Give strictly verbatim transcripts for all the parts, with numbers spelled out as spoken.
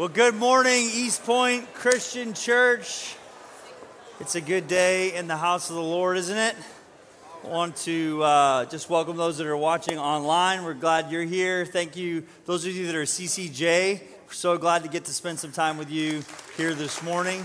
Well, good morning, East Point Christian Church. It's a good day in the house of the Lord, isn't it? I want to uh, just welcome those that are watching online. We're glad you're here. Thank you, those of you that are C C J. We're so glad to get to spend some time with you here this morning.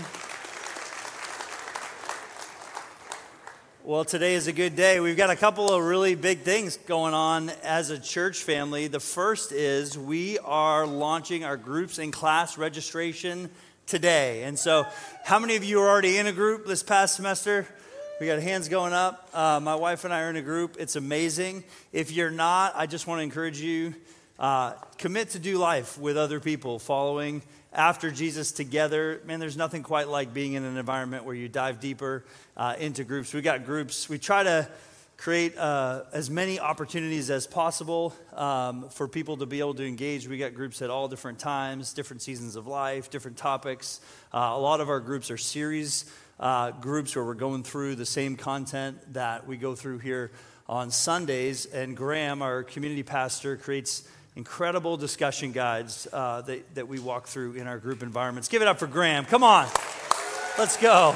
Well, today is a good day. We've got a couple of really big things going on as a church family. The first is we are launching our groups and class registration today. And so how many of you are already in a group this past semester? We got hands going up. Uh, my wife and I are in a group. It's amazing. If you're not, I just want to encourage you, uh, commit to do life with other people, following after Jesus together. Man, there's nothing quite like being in an environment where you dive deeper uh, into groups. We got groups. We try to create uh, as many opportunities as possible um, for people to be able to engage. We got groups at all different times, different seasons of life, different topics. Uh, a lot of our groups are series uh, groups where we're going through the same content that we go through here on Sundays. And Graham, our community pastor, creates incredible discussion guides uh, that, that we walk through in our group environments. Give it up for Graham. Come on. Let's go.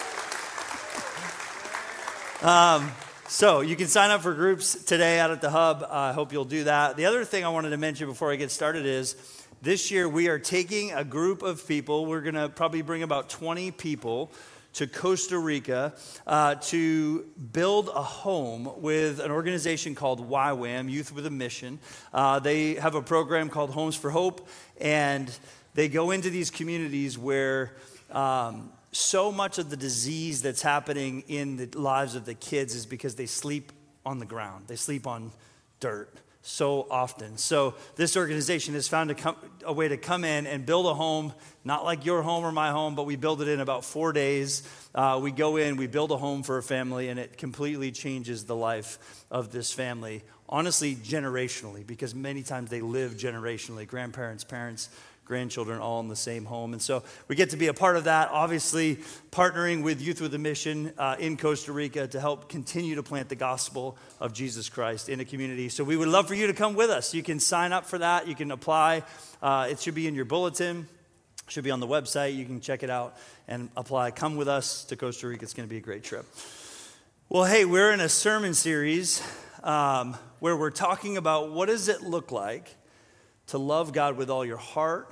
Um, so you can sign up for groups today out at the hub. I uh, hope you'll do that. The other thing I wanted to mention before I get started is this year we are taking a group of people. We're going to probably bring about twenty people to Costa Rica uh, to build a home with an organization called Y WAM, Youth with a Mission. Uh, they have a program called Homes for Hope, and they go into these communities where um, so much of the disease that's happening in the lives of the kids is because they sleep on the ground. They sleep on dirt so often. So this organization has found a, com- a way to come in and build a home, not like your home or my home, but we build it in about four days. Uh, we go in, we build a home for a family, and it completely changes the life of this family. Honestly, generationally, because many times they live generationally. Grandparents, parents, grandchildren, all in the same home. And so we get to be a part of that, obviously partnering with Youth with a Mission uh, in Costa Rica to help continue to plant the gospel of Jesus Christ in a community. So we would love for you to come with us. You can sign up for that. You can apply. Uh, it should be in your bulletin. It should be on the website. You can check it out and apply. Come with us to Costa Rica. It's going to be a great trip. Well, hey, we're in a sermon series um, where we're talking about what does it look like to love God with all your heart,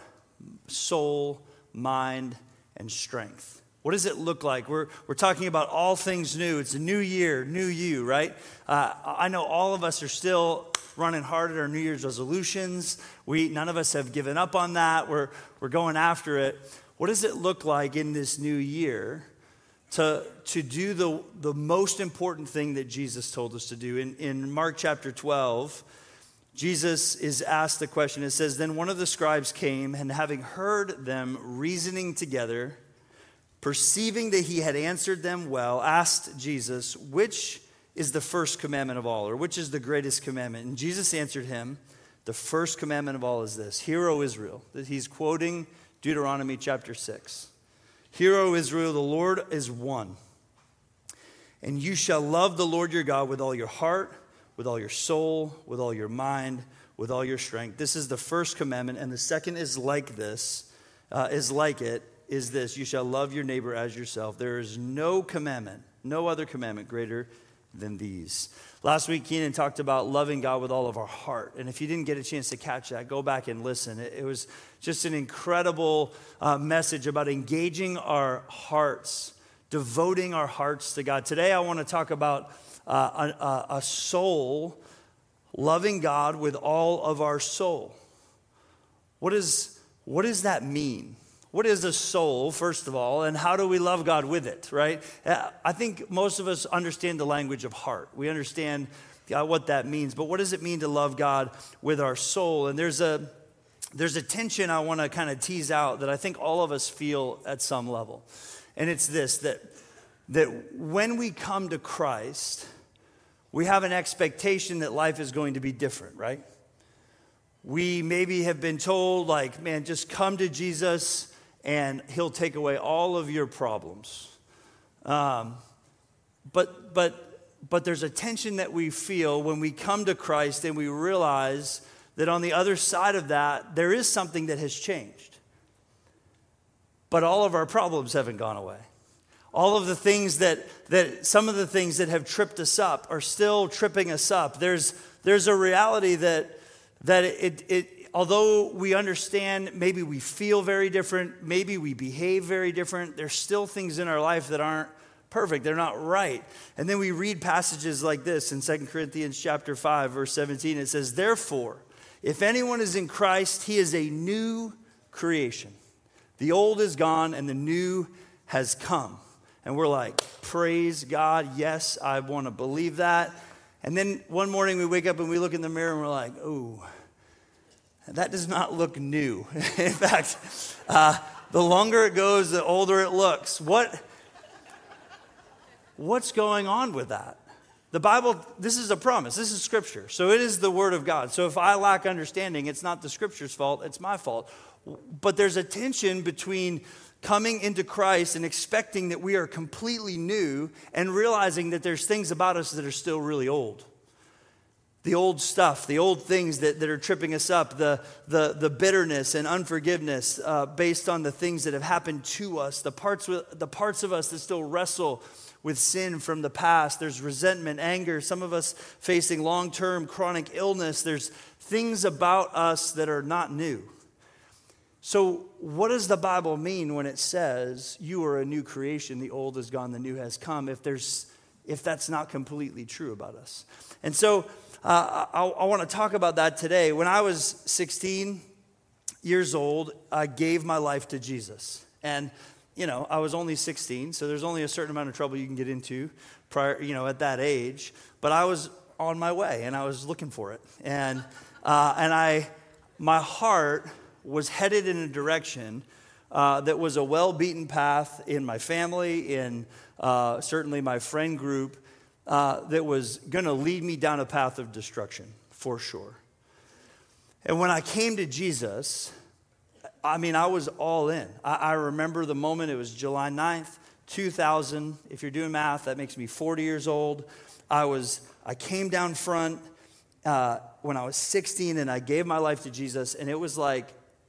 soul, mind, and strength. What does it look like? We're we're talking about all things new. It's a new year, new you, right? Uh, I know all of us are still running hard at our New Year's resolutions. We none of us have given up on that. We're we're going after it. What does it look like in this new year to to do the the most important thing that Jesus told us to do? In in Mark chapter twelve, Jesus is asked the question. It says, "Then one of the scribes came, and having heard them reasoning together, perceiving that he had answered them well, asked Jesus, 'Which is the first commandment of all?' Or which is the greatest commandment?" And Jesus answered him, "The first commandment of all is this, 'Hear, O Israel.'" He's quoting Deuteronomy chapter six. "Hear, O Israel, the Lord is one. And you shall love the Lord your God with all your heart, with all your soul, with all your mind, with all your strength. This is the first commandment, and the second is like this, uh, is like it, is this, you shall love your neighbor as yourself. There is no commandment, no other commandment greater than these." Last week, Keenan talked about loving God with all of our heart, and if you didn't get a chance to catch that, go back and listen. It, it was just an incredible uh, message about engaging our hearts, devoting our hearts to God. Today, I want to talk about Uh, a, a soul loving God with all of our soul. What is, what does that mean? What is a soul, first of all, and how do we love God with it, right? I think most of us understand the language of heart. We understand uh, what that means, but what does it mean to love God with our soul? And there's a, there's a tension I want to kind of tease out that I think all of us feel at some level. And it's this, that that when we come to Christ, we have an expectation that life is going to be different, right? We maybe have been told, like, man, just come to Jesus and he'll take away all of your problems. Um, but but but there's a tension that we feel when we come to Christ and we realize that on the other side of that, there is something that has changed. but all of our problems haven't gone away. All of the things that, that some of the things that have tripped us up are still tripping us up. There's, there's a reality that, that it, it, although we understand, maybe we feel very different, maybe we behave very different, there's still things in our life that aren't perfect. They're not right. And then we read passages like this in Second Corinthians chapter five, verse seventeen. It says, therefore, if anyone is in Christ, he is a new creation. The old is gone and the new has come. And we're like, praise God, yes, I want to believe that. And then one morning we wake up and we look in the mirror and we're like, ooh, that does not look new. In fact, uh, the longer it goes, the older it looks. What, what's going on with that? The Bible, this is a promise. This is Scripture. So it is the Word of God. So if I lack understanding, it's not the Scripture's fault, it's my fault. But there's a tension between coming into Christ and expecting that we are completely new and realizing that there's things about us that are still really old. The old stuff, the old things that, that are tripping us up, the, the, the bitterness and unforgiveness uh, based on the things that have happened to us, the parts, the parts of us that still wrestle with sin from the past. There's resentment, anger, some of us facing long-term chronic illness. There's things about us that are not new. So what does the Bible mean when it says you are a new creation, the old is gone, the new has come, if there's if that's not completely true about us? And so uh, I, I want to talk about that today. When I was sixteen years old, I gave my life to Jesus. And, you know, I was only sixteen, so there's only a certain amount of trouble you can get into prior, you know, at that age. But I was on my way, and I was looking for it. And uh, and I, my heart was headed in a direction uh, that was a well-beaten path in my family, in uh, certainly my friend group, uh, that was going to lead me down a path of destruction, for sure. And when I came to Jesus, I mean, I was all in. I, I remember the moment, it was July ninth, two thousand. If you're doing math, that makes me forty years old. I was, I came down front uh, when I was sixteen, and I gave my life to Jesus, and it was like,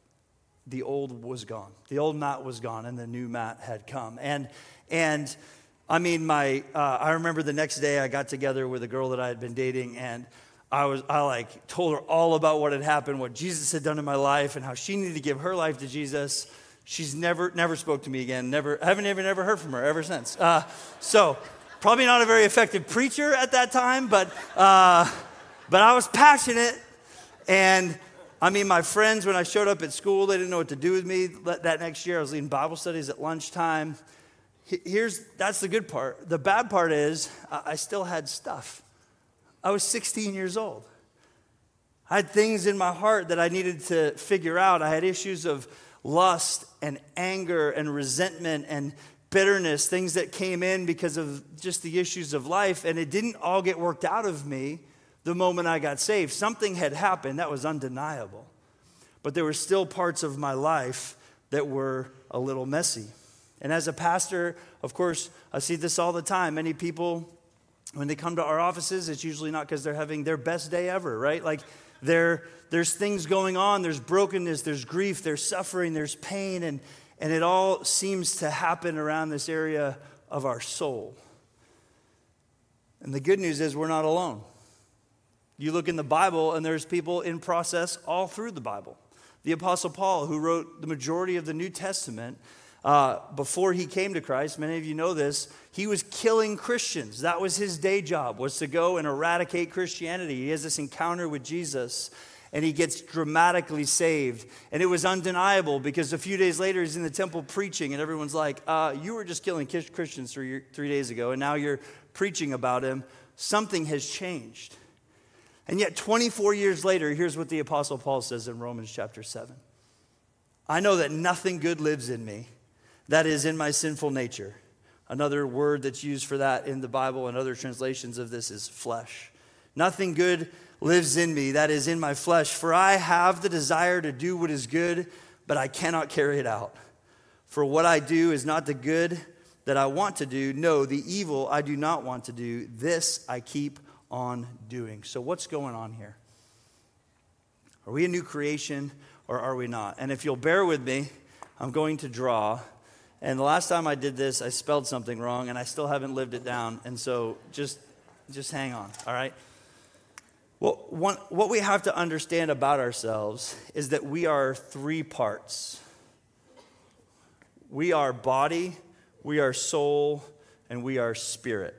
the old was gone. The old Matt was gone, and the new Matt had come. And, and I mean, my uh, I remember the next day I got together with a girl that I had been dating, and I was I like told her all about what had happened, what Jesus had done in my life, and how she needed to give her life to Jesus. She's never never spoke to me again. Never haven't even ever heard from her ever since. Uh, so probably not a very effective preacher at that time, but uh, but I was passionate. And I mean, my friends, when I showed up at school, they didn't know what to do with me. That next year, I was leading Bible studies at lunchtime. Here's, that's the good part. The bad part is I still had stuff. I was sixteen years old. I had things in my heart that I needed to figure out. I had issues of lust and anger and resentment and bitterness, things that came in because of just the issues of life, and it didn't all get worked out of me the moment I got saved. Something had happened that was undeniable. But there were still parts of my life that were a little messy. And as a pastor, of course, I see this all the time. Many people, when they come to our offices, it's usually not because they're having their best day ever, right? Like there, there's things going on, there's brokenness, there's grief, there's suffering, there's pain, and, and it all seems to happen around this area of our soul. And the good news is we're not alone. You look in the Bible, and there's people in process all through the Bible. The Apostle Paul, who wrote the majority of the New Testament, uh, before he came to Christ, many of you know this, he was killing Christians. That was his day job, was to go and eradicate Christianity. He has this encounter with Jesus, and he gets dramatically saved. And it was undeniable, because a few days later, he's in the temple preaching, and everyone's like, uh, you were just killing Christians three, three days ago, and now you're preaching about him. Something has changed. And yet twenty-four years later, here's what the Apostle Paul says in Romans chapter seven. I know that nothing good lives in me, that is in my sinful nature. Another word that's used for that in the Bible and other translations of this is flesh. Nothing good lives in me, that is in my flesh. For I have the desire to do what is good, but I cannot carry it out. For what I do is not the good that I want to do. No, the evil I do not want to do. This I keep on doing. So what's going on here? Are we a new creation or are we not? And if you'll bear with me, I'm going to draw And the last time I did this, I spelled something wrong, and I still haven't lived it down. And so just, just hang on, all right? Well, one, what we have to understand about ourselves is that we are three parts. We are body, we are soul, and we are spirit.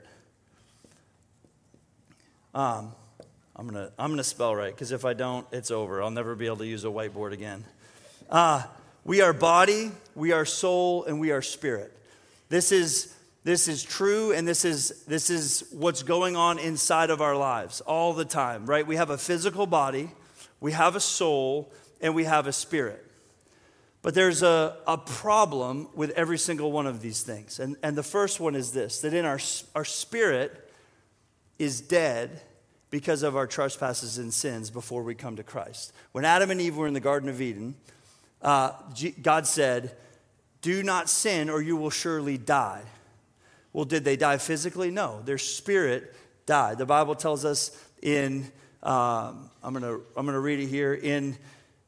Um, I'm gonna I'm gonna spell right, because if I don't, it's over. I'll never be able to use a whiteboard again. Uh, we are body, we are soul, and we are spirit. This is this is true, and this is this is what's going on inside of our lives all the time, right? We have a physical body, we have a soul, and we have a spirit. But there's a, a problem with every single one of these things. And, and the first one is this, that in our, our spirit is dead because of our trespasses and sins before we come to Christ. When Adam and Eve were in the Garden of Eden, uh, God said, do not sin or you will surely die. Well, did they die physically? No, their spirit died. The Bible tells us in, um, I'm gonna, I'm gonna read it here, in,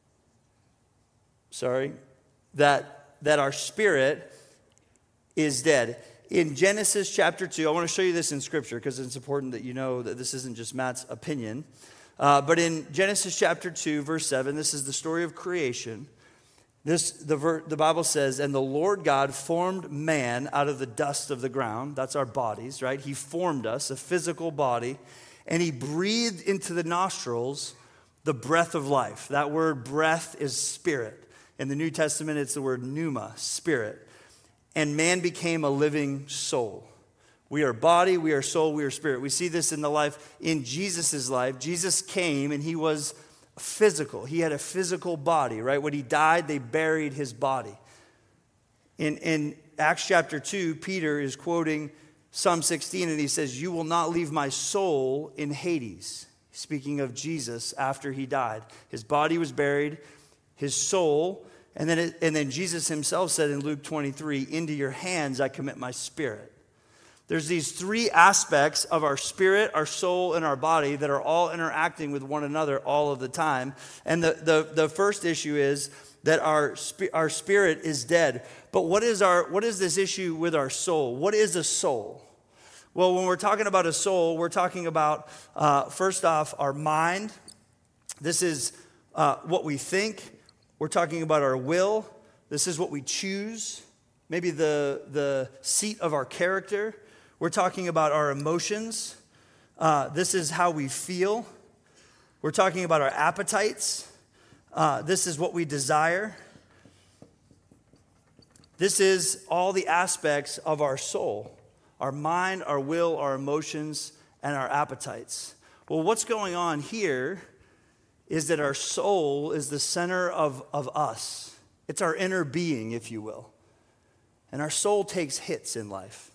sorry, that, that our spirit is dead. In Genesis chapter two, I want to show you this in Scripture because it's important that you know that this isn't just Matt's opinion. Uh, but in Genesis chapter two, verse seven, this is the story of creation. This the, ver, the Bible says, and the Lord God formed man out of the dust of the ground. That's our bodies, right? He formed us, a physical body, and he breathed into the nostrils the breath of life. That word breath is spirit. In the New Testament, it's the word pneuma, spirit. And man became a living soul. We are body, we are soul, we are spirit. We see this in the life, in Jesus' life. Jesus came and he was physical. He had a physical body, right? When he died, they buried his body. In, in Acts chapter two, Peter is quoting Psalm sixteen and he says, you will not leave my soul in Hades. Speaking of Jesus after he died. His body was buried, his soul. And then, it, and then Jesus himself said in Luke twenty-three, into your hands I commit my spirit. There's these three aspects of our spirit, our soul, and our body that are all interacting with one another all of the time. And the, the, the first issue is that our, our spirit is dead. But what is, our, what is this issue with our soul? What is a soul? Well, when we're talking about a soul, we're talking about, uh, first off, our mind. This is uh, what we think. We're talking about our will. This is what we choose. Maybe the, the seat of our character. We're talking about our emotions. Uh, this is how we feel. We're talking about our appetites. Uh, this is what we desire. This is all the aspects of our soul. Our mind, our will, our emotions, and our appetites. Well, what's going on here is that our soul is the center of, of us. It's our inner being, if you will. And our soul takes hits in life.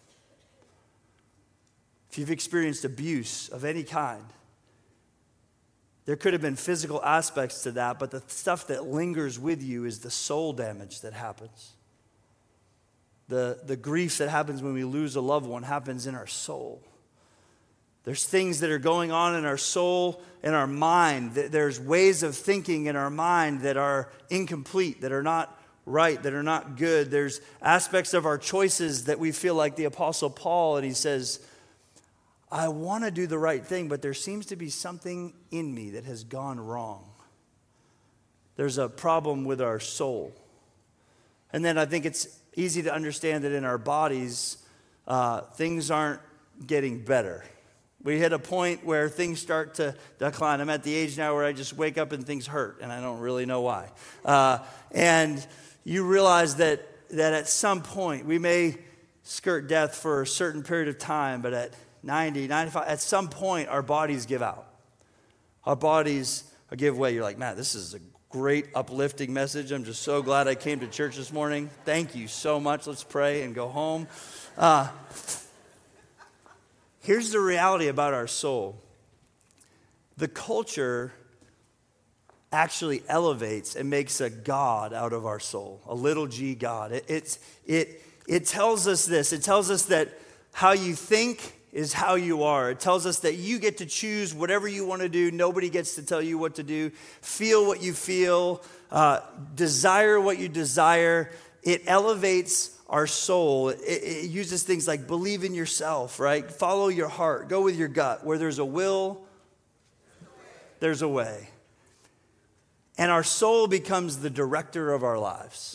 If you've experienced abuse of any kind, there could have been physical aspects to that, but the stuff that lingers with you is the soul damage that happens. The, the grief that happens when we lose a loved one happens in our soul. There's things that are going on in our soul and our mind. There's ways of thinking in our mind that are incomplete, that are not right, that are not good. There's aspects of our choices that we feel like the Apostle Paul, and he says, I want to do the right thing, but there seems to be something in me that has gone wrong. There's a problem with our soul. And then I think it's easy to understand that in our bodies, uh, things aren't getting better. We hit a point where things start to decline. I'm at the age now where I just wake up and things hurt, and I don't really know why. Uh, and you realize that, that at some point, we may skirt death for a certain period of time, but at ninety, ninety-five, at some point, our bodies give out. Our bodies give way. You're like, man, this is a great uplifting message. I'm just so glad I came to church this morning. Thank you so much. Let's pray and go home. Uh, Here's the reality about our soul. The culture actually elevates and makes a God out of our soul, a little g God. It, it's, it, it tells us this. It tells us that how you think is how you are. It tells us that you get to choose whatever you want to do. Nobody gets to tell you what to do. Feel what you feel. Uh, desire what you desire. It elevates our soul. It, it uses things like believe in yourself, right? Follow your heart. Go with your gut. Where there's a will, there's a way. And our soul becomes the director of our lives.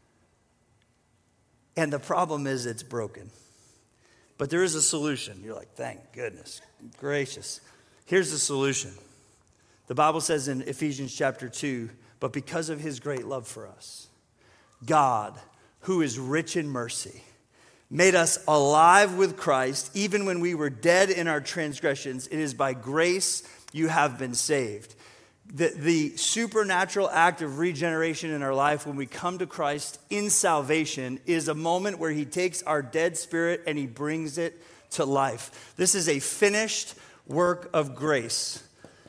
And the problem is it's broken. But there is a solution. You're like, thank goodness gracious. Here's the solution. The Bible says in Ephesians chapter two, but because of his great love for us, God, who is rich in mercy, made us alive with Christ, even when we were dead in our transgressions. It is by grace you have been saved. The, the supernatural act of regeneration in our life when we come to Christ in salvation is a moment where he takes our dead spirit and he brings it to life. This is a finished work of grace.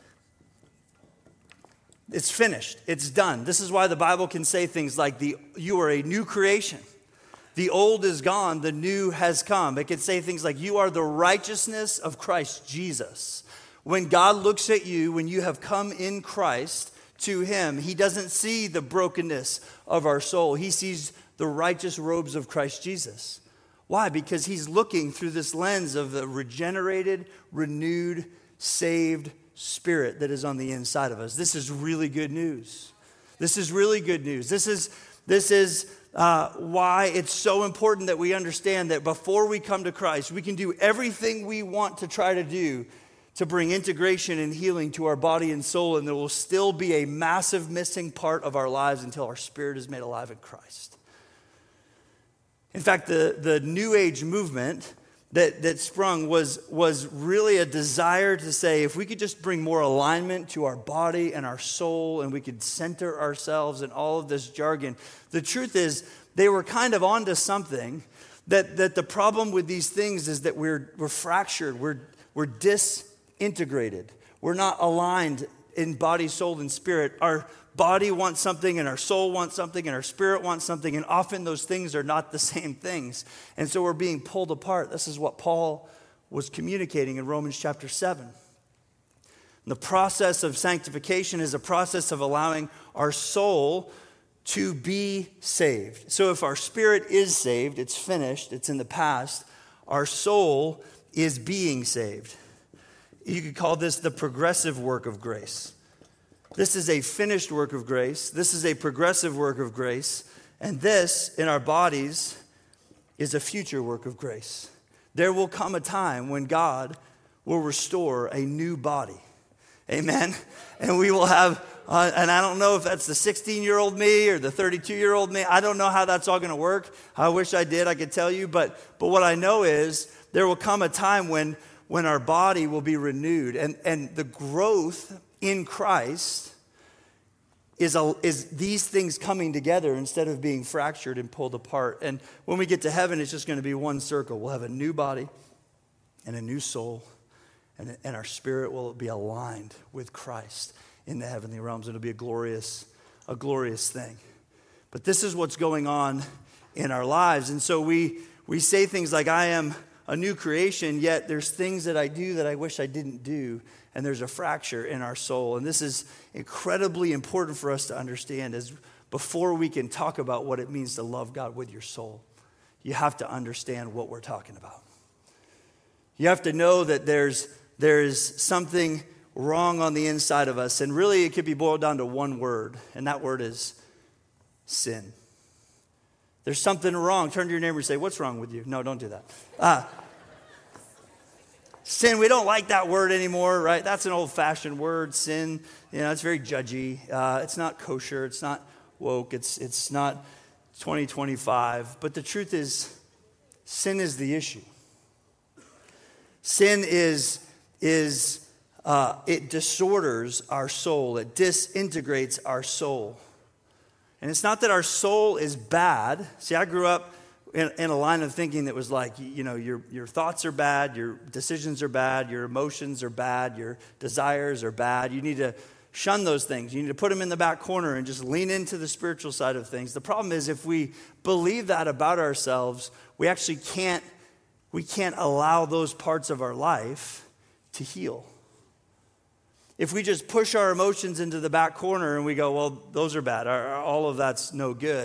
It's finished. It's done. This is why the Bible can say things like, "The you are a new creation. The old is gone, the new has come." It can say things like, "You are the righteousness of Christ Jesus." When God looks at you, when you have come in Christ to him, he doesn't see the brokenness of our soul. He sees the righteous robes of Christ Jesus. Why? Because he's looking through this lens of the regenerated, renewed, saved spirit that is on the inside of us. This is really good news. This is really good news. This is, this is uh, why it's so important that we understand that before we come to Christ, we can do everything we want to try to do to bring integration and healing to our body and soul, and there will still be a massive missing part of our lives until our spirit is made alive in Christ. In fact, the, the New Age movement that, that sprung was, was really a desire to say, if we could just bring more alignment to our body and our soul, and we could center ourselves in all of this jargon. The truth is, they were kind of onto something, that, that the problem with these things is that we're, we're fractured, we're, we're dis integrated. We're not aligned in body, soul, and spirit. Our body wants something, and our soul wants something, and our spirit wants something, and often those things are not the same things. And so we're being pulled apart. This is what Paul was communicating in Romans chapter seven. And the process of sanctification is a process of allowing our soul to be saved. So if our spirit is saved, it's finished, it's in the past, our soul is being saved. You could call this the progressive work of grace. This is a finished work of grace. This is a progressive work of grace. And this, in our bodies, is a future work of grace. There will come a time when God will restore a new body. Amen? And we will have, uh, and I don't know if that's the sixteen-year-old me or the thirty-two-year-old me. I don't know how that's all going to work. I wish I did. I could tell you. But, but what I know is there will come a time when when our body will be renewed. And, and the growth in Christ is, a, is these things coming together instead of being fractured and pulled apart. And when we get to heaven, it's just going to be one circle. We'll have a new body and a new soul, and, and our spirit will be aligned with Christ in the heavenly realms. It'll be a glorious, a glorious thing. But this is what's going on in our lives. And so we, we say things like, I am a new creation, yet there's things that I do that I wish I didn't do, and there's a fracture in our soul. And this is incredibly important for us to understand, as before we can talk about what it means to love God with your soul, you have to understand what we're talking about. You have to know that there's, there's something wrong on the inside of us, and really it could be boiled down to one word, and that word is sin. There's something wrong. Turn to your neighbor and say, what's wrong with you? No, don't do that. Uh, sin, we don't like that word anymore, right? That's an old-fashioned word, sin. You know, it's very judgy. Uh, it's not kosher. It's not woke. It's, it's not twenty twenty-five. But the truth is, sin is the issue. Sin is, is uh, it disorders our soul. It disintegrates our soul. And it's not that our soul is bad. See, I grew up in, in a line of thinking that was like, you know, your, your thoughts are bad, your decisions are bad, your emotions are bad, your desires are bad. You need to shun those things. You need to put them in the back corner and just lean into the spiritual side of things. The problem is, if we believe that about ourselves, we actually can't, we can't allow those parts of our life to heal. If we just push our emotions into the back corner and we go, well, those are bad, all of that's no good,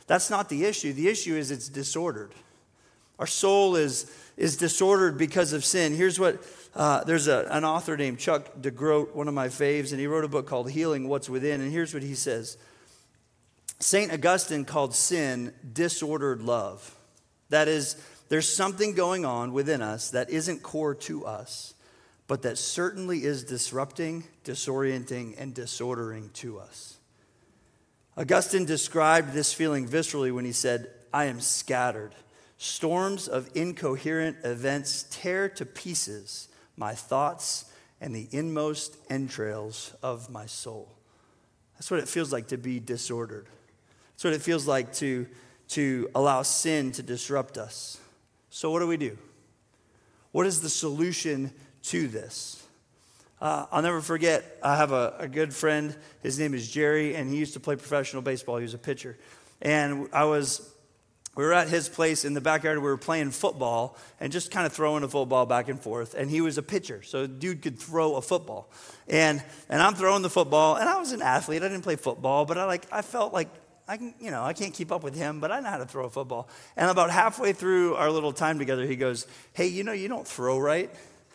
That's not the issue. The issue is it's disordered. Our soul is, is disordered because of sin. Here's what, uh, there's a, an author named Chuck DeGroat, one of my faves, and he wrote a book called Healing What's Within, and here's what he says. Saint Augustine called sin disordered love. That is, there's something going on within us that isn't core to us, but that certainly is disrupting, disorienting, and disordering to us. Augustine described this feeling viscerally when he said, I am scattered. Storms of incoherent events tear to pieces my thoughts and the inmost entrails of my soul. That's what it feels like to be disordered. That's what it feels like to, to allow sin to disrupt us. So what do we do? What is the solution to this? Uh, I'll never forget, I have a, a good friend. His name is Jerry, and he used to play professional baseball. He was a pitcher. And I was, we were at his place in the backyard. We were playing football and just kind of throwing a football back and forth. And he was a pitcher, so the dude could throw a football. And and I'm throwing the football, and I was an athlete. I didn't play football, but I like I felt like I can, you know, I can't keep up with him, but I know how to throw a football. And about halfway through our little time together, he goes, hey, you know, you don't throw right.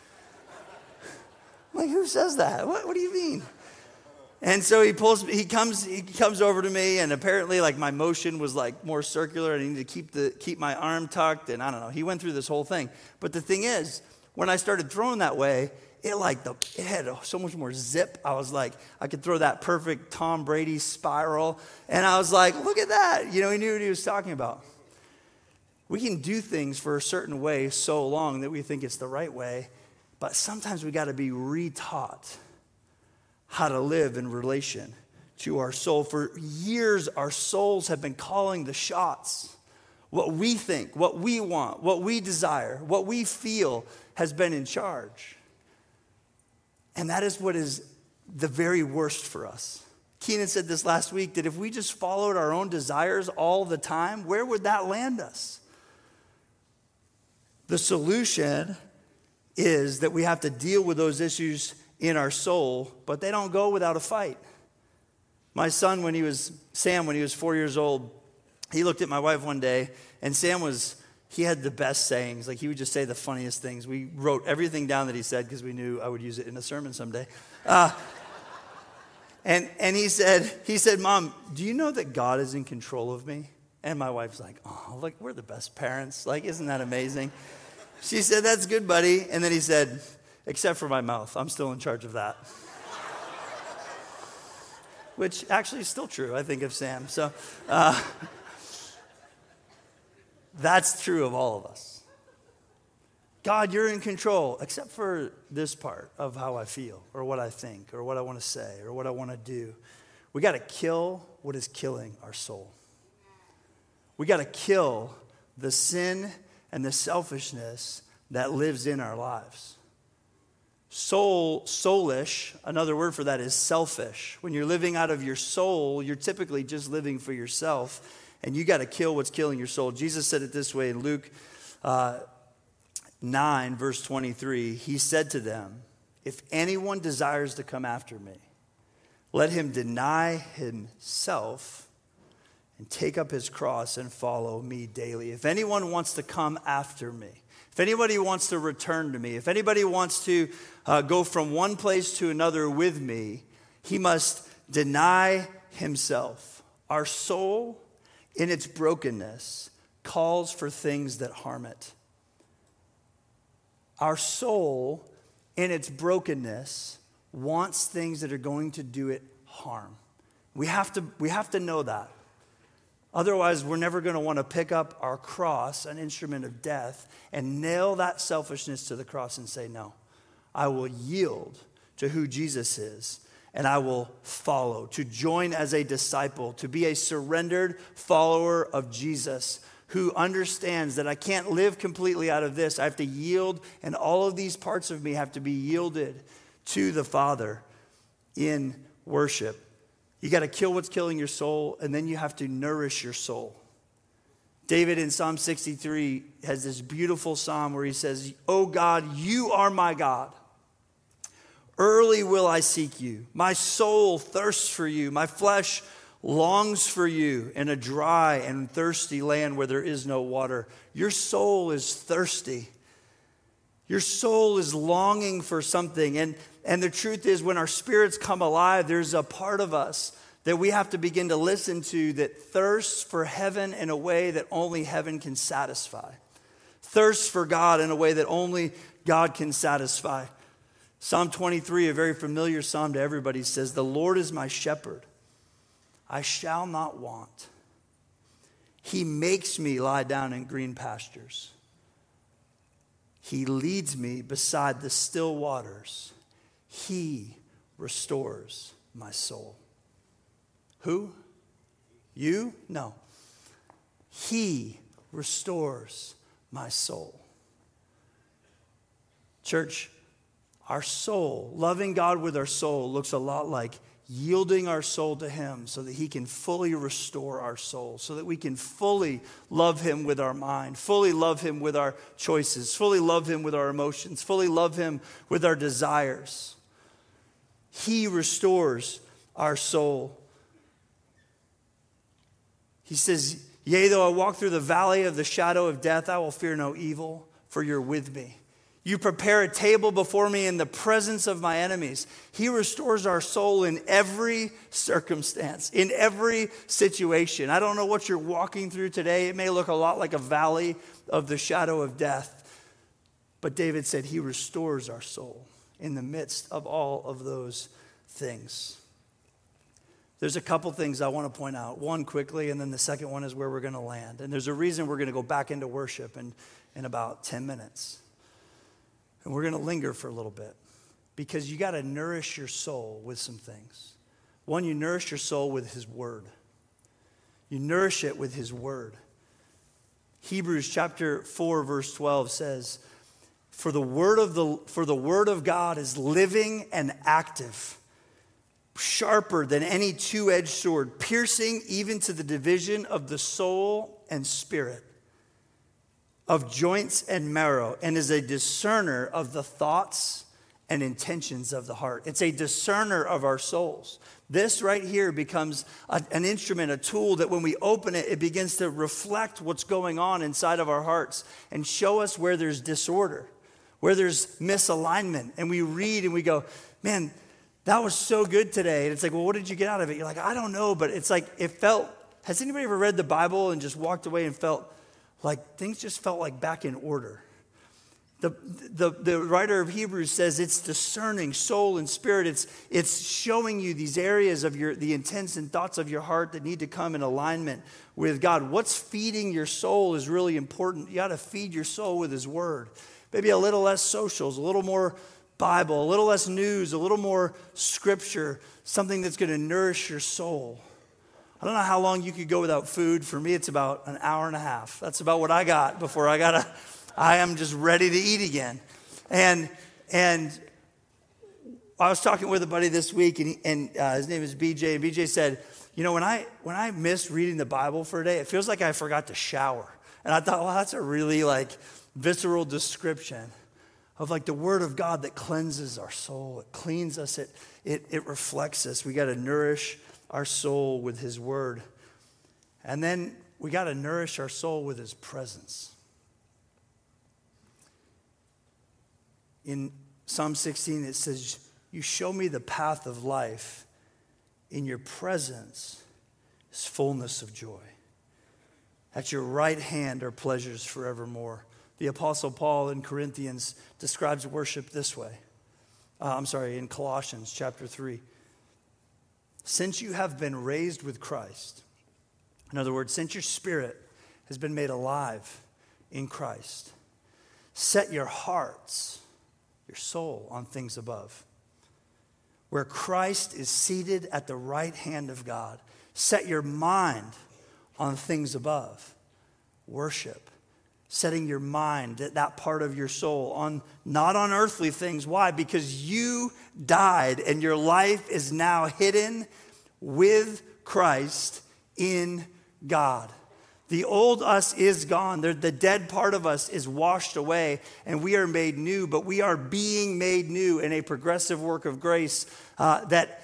I'm like, who says that? What, what do you mean? And so he pulls, he comes, he comes over to me, and apparently, like, my motion was like more circular, and I needed to keep the keep my arm tucked, and I don't know. He went through this whole thing. But the thing is, when I started throwing that way, it like the it had so much more zip. I was like, I could throw that perfect Tom Brady spiral, and I was like, look at that. You know, he knew what he was talking about. We can do things for a certain way so long that we think it's the right way. But sometimes we got to be retaught how to live in relation to our soul. For years, our souls have been calling the shots. What we think, what we want, what we desire, what we feel has been in charge. And that is what is the very worst for us. Keenan said this last week, that if we just followed our own desires all the time, where would that land us? The solution is that we have to deal with those issues in our soul, but they don't go without a fight. My son, when he was, Sam, when he was four years old, he looked at my wife one day, and Sam was, he had the best sayings. Like, he would just say the funniest things. We wrote everything down that he said because we knew I would use it in a sermon someday. Uh, and and he said, he said, Mom, do you know that God is in control of me? And my wife's like, oh, look, we're the best parents. Like, isn't that amazing? She said, that's good, buddy. And then he said, except for my mouth, I'm still in charge of that. Which actually is still true, I think, of Sam. So uh, that's true of all of us. God, you're in control, except for this part of how I feel, or what I think, or what I want to say, or what I want to do. We got to kill what is killing our soul. We got to kill the sin and the selfishness that lives in our lives. Soul, soulish, another word for that is selfish. When you're living out of your soul, you're typically just living for yourself, and you got to kill what's killing your soul. Jesus said it this way in Luke uh, nine, verse twenty-three. He said to them, if anyone desires to come after me, let him deny himself and take up his cross and follow me daily. If anyone wants to come after me, if anybody wants to return to me, if anybody wants to uh, go from one place to another with me, he must deny himself. Our soul, in its brokenness, calls for things that harm it. Our soul, in its brokenness, wants things that are going to do it harm. We have to, we have to know that. Otherwise, we're never going to want to pick up our cross, an instrument of death, and nail that selfishness to the cross and say, no, I will yield to who Jesus is, and I will follow, to join as a disciple, to be a surrendered follower of Jesus who understands that I can't live completely out of this. I have to yield, and all of these parts of me have to be yielded to the Father in worship. You got to kill what's killing your soul, and then you have to nourish your soul. David in Psalm sixty-three has this beautiful psalm where he says, "Oh God, you are my God. Early will I seek you. My soul thirsts for you. My flesh longs for you in a dry and thirsty land where there is no water. Your soul is thirsty. Your soul is longing for something. And, and the truth is, when our spirits come alive, there's a part of us that we have to begin to listen to that thirsts for heaven in a way that only heaven can satisfy. Thirsts for God in a way that only God can satisfy. Psalm twenty-three, a very familiar psalm to everybody, says, "The Lord is my shepherd. I shall not want. He makes me lie down in green pastures. He leads me beside the still waters. He restores my soul." Who? You? No. He restores my soul. Church, our soul, loving God with our soul, looks a lot like yielding our soul to him so that he can fully restore our soul, so that we can fully love him with our mind, fully love him with our choices, fully love him with our emotions, fully love him with our desires. He restores our soul. He says, "Yea, though I walk through the valley of the shadow of death, I will fear no evil, for you're with me. You prepare a table before me in the presence of my enemies." He restores our soul in every circumstance, in every situation. I don't know what you're walking through today. It may look a lot like a valley of the shadow of death. But David said he restores our soul in the midst of all of those things. There's a couple things I want to point out. One quickly, and then the second one is where we're going to land. And there's a reason we're going to go back into worship in, in about ten minutes. And we're going to linger for a little bit because you got to nourish your soul with some things. One, you nourish your soul with his word. You nourish it with his word. Hebrews chapter four, verse twelve says, For the word of the for the word of God is living and active, sharper than any two-edged sword, piercing even to the division of the soul and spirit, of joints and marrow, and is a discerner of the thoughts and intentions of the heart. It's a discerner of our souls. This right here becomes a, an instrument, a tool that when we open it, it begins to reflect what's going on inside of our hearts and show us where there's disorder, where there's misalignment. And we read and we go, man, that was so good today. And it's like, well, what did you get out of it? You're like, I don't know, but it's like, it felt, has anybody ever read the Bible and just walked away and felt like things just felt like back in order? The, the, the writer of Hebrews says it's discerning soul and spirit. It's, it's showing you these areas of your, the intents and thoughts of your heart that need to come in alignment with God. What's feeding your soul is really important. You got to feed your soul with his word. Maybe a little less socials, a little more Bible, a little less news, a little more scripture, something that's going to nourish your soul. I don't know how long you could go without food. For me, it's about an hour and a half. That's about what I got before I got to, I am just ready to eat again. And and I was talking with a buddy this week, and, he, and uh, his name is B J. And B J said, you know, when I when I miss reading the Bible for a day, it feels like I forgot to shower. And I thought, well, that's a really like visceral description of like the word of God that cleanses our soul. It cleans us. It it, it reflects us. We got to nourish our soul with his word. And then we got to nourish our soul with his presence. In Psalm sixteen, it says, you show me the path of life. In your presence is fullness of joy. At your right hand are pleasures forevermore. The Apostle Paul in Corinthians describes worship this way. Uh, I'm sorry, in Colossians chapter three. Since you have been raised with Christ, in other words, since your spirit has been made alive in Christ, set your hearts, your soul, on things above, where Christ is seated at the right hand of God. Set your mind on things above. Worship. Setting your mind, that part of your soul, on not on earthly things. Why? Because you died and your life is now hidden with Christ in God. The old us is gone. The, the dead part of us is washed away and we are made new, but we are being made new in a progressive work of grace uh, that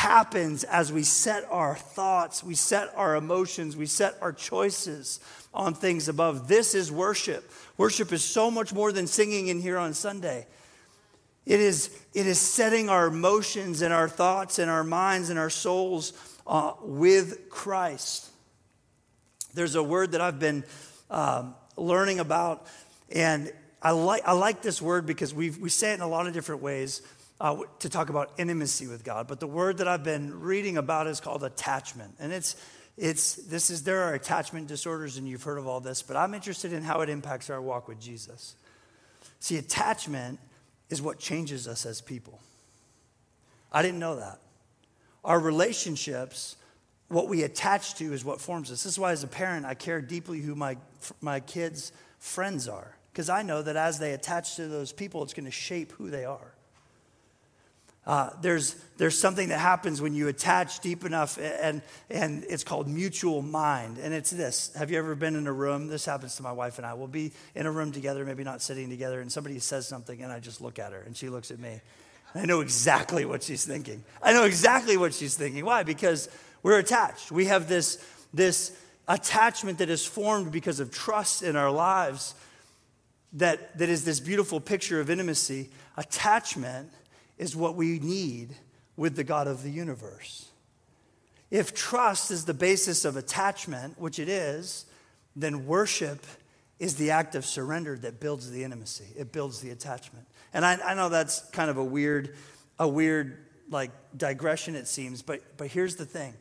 happens as we set our thoughts, we set our emotions, we set our choices on things above. This is worship. Worship is so much more than singing in here on Sunday. It is, it is setting our emotions and our thoughts and our minds and our souls uh, with Christ. There's a word that I've been um, learning about, and I like I like this word because we we say it in a lot of different ways uh, to talk about intimacy with God. But the word that I've been reading about is called attachment, and it's it's this is there are attachment disorders, and you've heard of all this. But I'm interested in how it impacts our walk with Jesus. See, attachment is what changes us as people. I didn't know that. Our relationships, what we attach to, is what forms us. This is why, as a parent, I care deeply who my my kids' friends are, because I know that as they attach to those people, it's going to shape who they are. Uh, there's there's something that happens when you attach deep enough, and and it's called mutual mind. And it's this. Have you ever been in a room? This happens to my wife and I. We'll be in a room together, maybe not sitting together, and somebody says something, and I just look at her, and she looks at me. I know exactly what she's thinking. I know exactly what she's thinking. Why? Because we're attached. We have this, this attachment that is formed because of trust in our lives that, that is this beautiful picture of intimacy. Attachment is what we need with the God of the universe. If trust is the basis of attachment, which it is, then worship is the act of surrender that builds the intimacy. It builds the attachment. And I, I know that's kind of a weird, a weird like digression, it seems, but but here's the thing.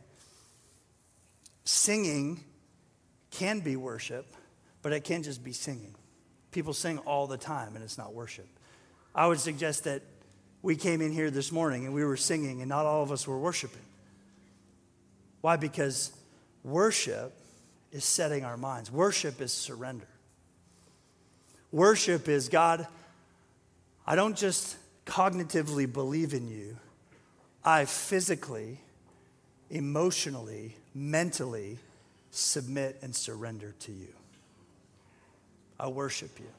Singing can be worship, but it can't just be singing. People sing all the time, and it's not worship. I would suggest that we came in here this morning and we were singing, and not all of us were worshiping. Why? Because worship is setting our minds. Worship is surrender. Worship is, God, I don't just cognitively believe in you. I physically, emotionally, mentally submit and surrender to you. I worship you.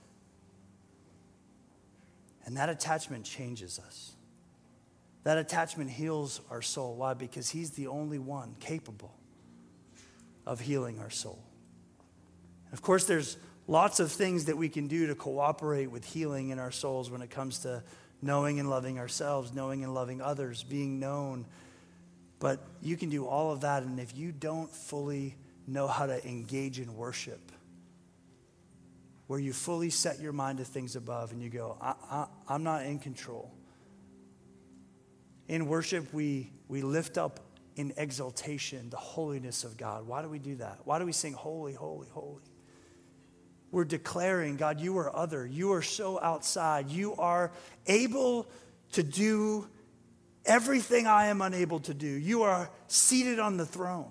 And that attachment changes us. That attachment heals our soul. Why? Because he's the only one capable of healing our soul. Of course, there's lots of things that we can do to cooperate with healing in our souls when it comes to knowing and loving ourselves, knowing and loving others, being known. But you can do all of that, and if you don't fully know how to engage in worship, where you fully set your mind to things above and you go, I, I, I'm not in control. In worship, we, we lift up in exaltation the holiness of God. Why do we do that? Why do we sing holy, holy, holy? We're declaring, God, you are other. You are so outside. You are able to do everything I am unable to do. You are seated on the throne.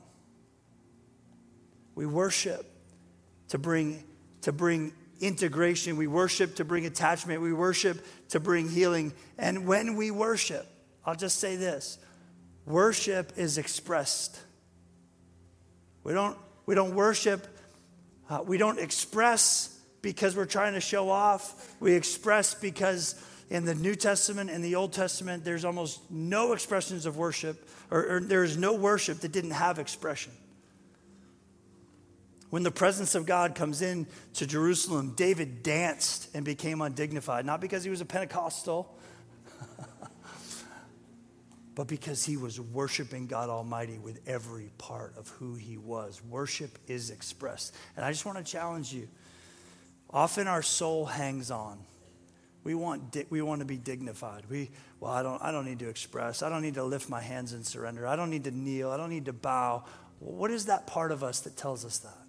We worship to bring, to bring integration. We worship to bring attachment. We worship to bring healing. And when we worship, I'll just say this, worship is expressed. We don't, we don't worship Uh, we don't express because we're trying to show off. We express because in the New Testament and the Old Testament, there's almost no expressions of worship, or, or there is no worship that didn't have expression. When the presence of God comes in to Jerusalem, David danced and became undignified, not because he was a Pentecostal, but because he was worshiping God Almighty with every part of who he was. Worship is expressed. And I just want to challenge you. Often our soul hangs on. We want di- we want to be dignified. We well, I don't I don't need to express. I don't need to lift my hands in surrender. I don't need to kneel. I don't need to bow. Well, what is that part of us that tells us that?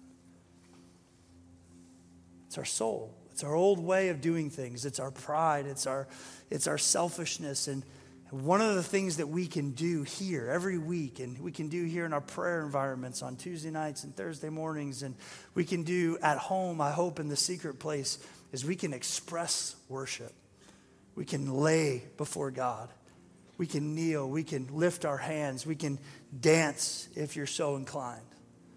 It's our soul. It's our old way of doing things. It's our pride. It's our it's our selfishness. And one of the things that we can do here every week, and we can do here in our prayer environments on Tuesday nights and Thursday mornings, and we can do at home, I hope, in the secret place, is we can express worship. We can lay before God. We can kneel. We can lift our hands. We can dance if you're so inclined.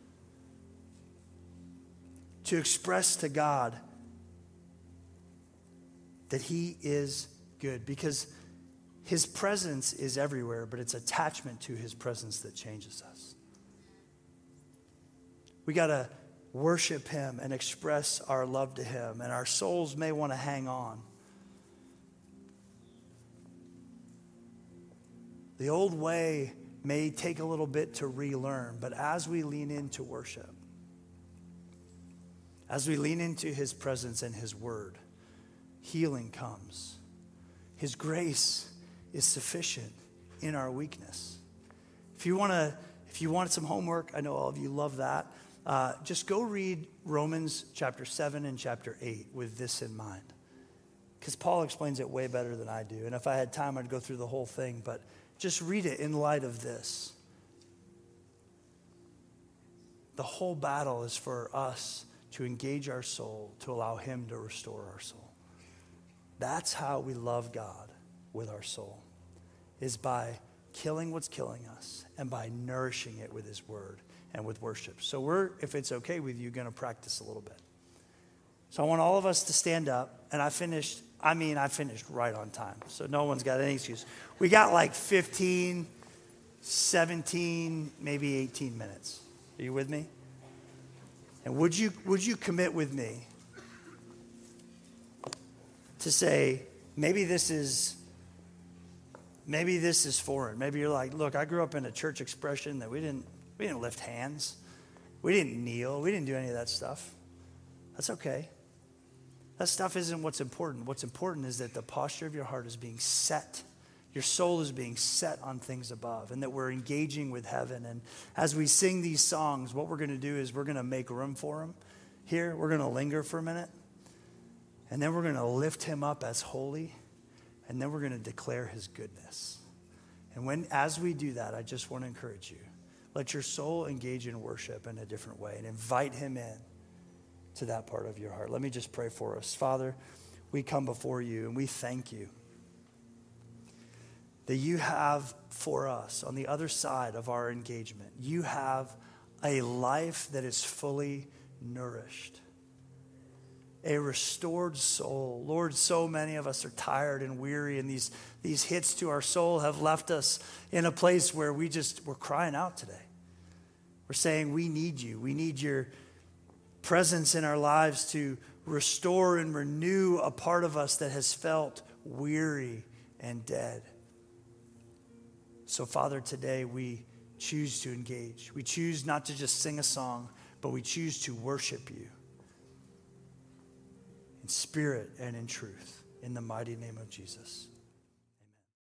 To express to God that he is good, because His presence is everywhere, but it's attachment to his presence that changes us. We got to worship him and express our love to him, and our souls may want to hang on. The old way may take a little bit to relearn, but as we lean into worship, as we lean into his presence and his word, healing comes. His grace is sufficient in our weakness. If you want to, if you want some homework, I know all of you love that. Uh, just go read Romans chapter seven and chapter eight with this in mind, because Paul explains it way better than I do. And if I had time, I'd go through the whole thing, but just read it in light of this. The whole battle is for us to engage our soul, to allow him to restore our soul. That's how we love God with our soul, is by killing what's killing us and by nourishing it with his word and with worship. So we're, if it's okay with you, going to practice a little bit. So I want all of us to stand up, and I finished, I mean, I finished right on time, so no one's got any excuse. We got like fifteen, seventeen, maybe eighteen minutes. Are you with me? And would you, would you commit with me to say, maybe this is, maybe this is foreign. Maybe you're like, look, I grew up in a church expression that we didn't, we didn't lift hands. We didn't kneel. We didn't do any of that stuff. That's okay. That stuff isn't what's important. What's important is that the posture of your heart is being set. Your soul is being set on things above, and that we're engaging with heaven. And as we sing these songs, what we're going to do is we're going to make room for him here. We're going to linger for a minute, and then we're going to lift him up as holy, and then we're going to declare his goodness. And when, as we do that, I just want to encourage you, let your soul engage in worship in a different way and invite him in to that part of your heart. Let me just pray for us. Father, we come before you and we thank you that you have for us on the other side of our engagement, you have a life that is fully nourished, a restored soul. Lord, so many of us are tired and weary, and these, these hits to our soul have left us in a place where we just, we're crying out today. We're saying we need you. We need your presence in our lives to restore and renew a part of us that has felt weary and dead. So, Father, today we choose to engage. We choose not to just sing a song, but we choose to worship you in spirit and in truth, in the mighty name of Jesus.